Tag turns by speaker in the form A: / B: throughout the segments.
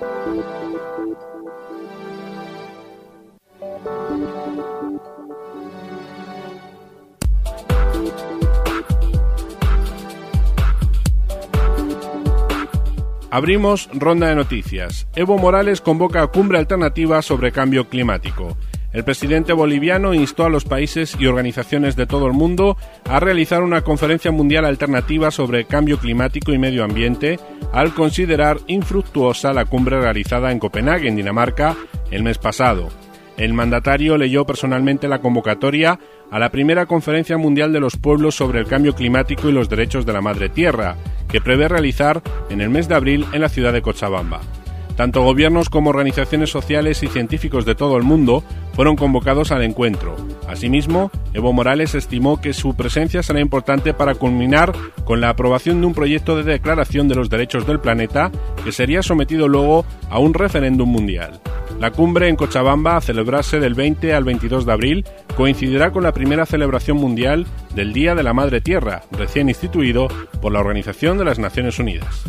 A: Abrimos ronda de noticias. Evo Morales convoca cumbre alternativa sobre cambio climático. El presidente boliviano instó a los países y organizaciones de todo el mundo a realizar una conferencia mundial alternativa sobre cambio climático y medio ambiente al considerar infructuosa la cumbre realizada en Copenhague, en Dinamarca, el mes pasado. El mandatario leyó personalmente la convocatoria a la primera Conferencia Mundial de los Pueblos sobre el Cambio Climático y los Derechos de la Madre Tierra, que prevé realizar en el mes de abril en la ciudad de Cochabamba. Tanto gobiernos como organizaciones sociales y científicos de todo el mundo fueron convocados al encuentro. Asimismo, Evo Morales estimó que su presencia será importante para culminar con la aprobación de un proyecto de declaración de los derechos del planeta que sería sometido luego a un referéndum mundial. La cumbre en Cochabamba, a celebrarse del 20 al 22 de abril, coincidirá con la primera celebración mundial del Día de la Madre Tierra, recién instituido por la Organización de las Naciones Unidas.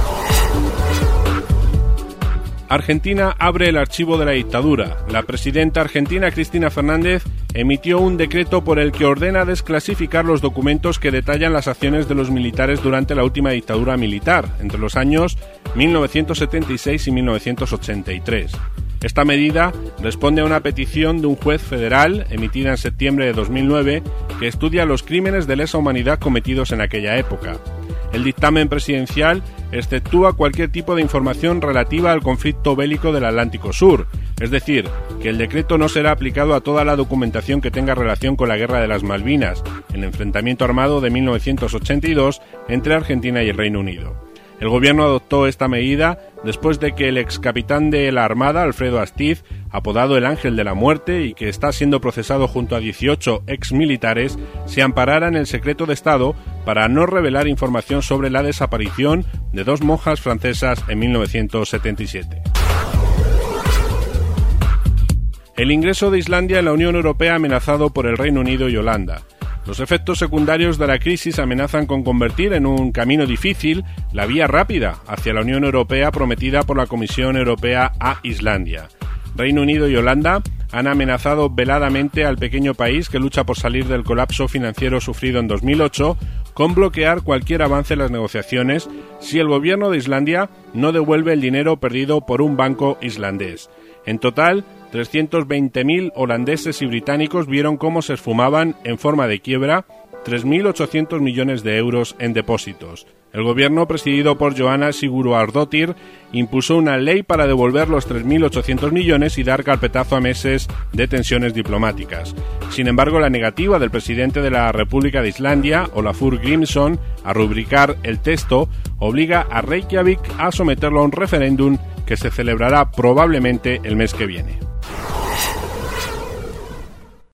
A: Argentina abre el archivo de la dictadura. La presidenta argentina Cristina Fernández emitió un decreto por el que ordena desclasificar los documentos que detallan las acciones de los militares durante la última dictadura militar, entre los años 1976 y 1983. Esta medida responde a una petición de un juez federal, emitida en septiembre de 2009, que estudia los crímenes de lesa humanidad cometidos en aquella época. El dictamen presidencial exceptúa cualquier tipo de información relativa al conflicto bélico del Atlántico Sur, es decir, que el decreto no será aplicado a toda la documentación que tenga relación con la Guerra de las Malvinas, el enfrentamiento armado de 1982 entre Argentina y el Reino Unido. El gobierno adoptó esta medida después de que el excapitán de la Armada, Alfredo Astiz, apodado el Ángel de la Muerte y que está siendo procesado junto a 18 exmilitares, se amparara en el secreto de Estado para no revelar información sobre la desaparición de 2 monjas francesas en 1977. El ingreso de Islandia en la Unión Europea amenazado por el Reino Unido y Holanda. Los efectos secundarios de la crisis amenazan con convertir en un camino difícil la vía rápida hacia la Unión Europea prometida por la Comisión Europea a Islandia. Reino Unido y Holanda han amenazado veladamente al pequeño país que lucha por salir del colapso financiero sufrido en 2008 con bloquear cualquier avance en las negociaciones si el gobierno de Islandia no devuelve el dinero perdido por un banco islandés. En total, 320.000 holandeses y británicos vieron cómo se esfumaban, en forma de quiebra, 3.800 millones de euros en depósitos. El gobierno, presidido por Johanna Sigurðardóttir, impuso una ley para devolver los 3.800 millones y dar carpetazo a meses de tensiones diplomáticas. Sin embargo, la negativa del presidente de la República de Islandia, Olafur Grímsson, a rubricar el texto, obliga a Reykjavik a someterlo a un referéndum que se celebrará probablemente el mes que viene.